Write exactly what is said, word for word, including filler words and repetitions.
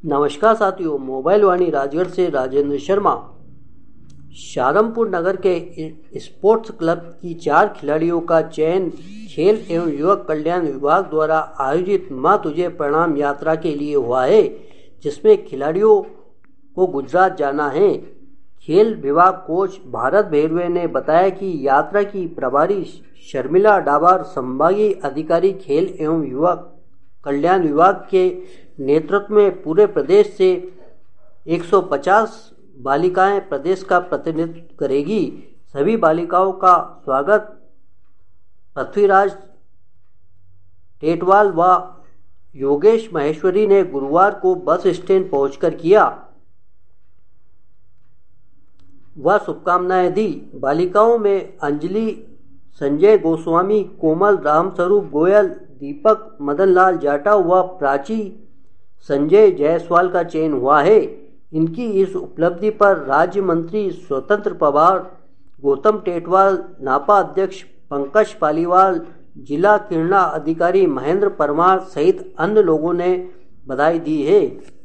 नमस्कार साथियों, मोबाइल वाणी राजगढ़ से राजेंद्र शर्मा। शाहजहांपुर नगर के स्पोर्ट्स क्लब की चार खिलाड़ियों का चयन खेल एवं युवक कल्याण विभाग द्वारा आयोजित मां तुझे प्रणाम यात्रा के लिए हुआ है, जिसमें खिलाड़ियों को गुजरात जाना है। खेल विभाग कोच भारत भेरवे ने बताया कि यात्रा की प्रभारी शर्मिला डाबार, संभागीय अधिकारी खेल एवं युवक कल्याण विभाग के नेतृत्व में पूरे प्रदेश से एक सौ पचास बालिकाएं प्रदेश का प्रतिनिधित्व करेगी। सभी बालिकाओं का स्वागत पृथ्वीराज टेटवाल व योगेश महेश्वरी ने गुरुवार को बस स्टैंड पहुंचकर किया व शुभकामनाएं दी। बालिकाओं में अंजलि, संजय गोस्वामी, कोमल, रामस्वरूप गोयल, दीपक, मदनलाल जाटव व प्राची संजय जायसवाल का चयन हुआ है। इनकी इस उपलब्धि पर राज्य मंत्री स्वतंत्र प्रभार गौतम टेटवाल, नापा अध्यक्ष पंकज पालीवाल, जिला क्रीड़ा अधिकारी महेंद्र परमार सहित अन्य लोगों ने बधाई दी है।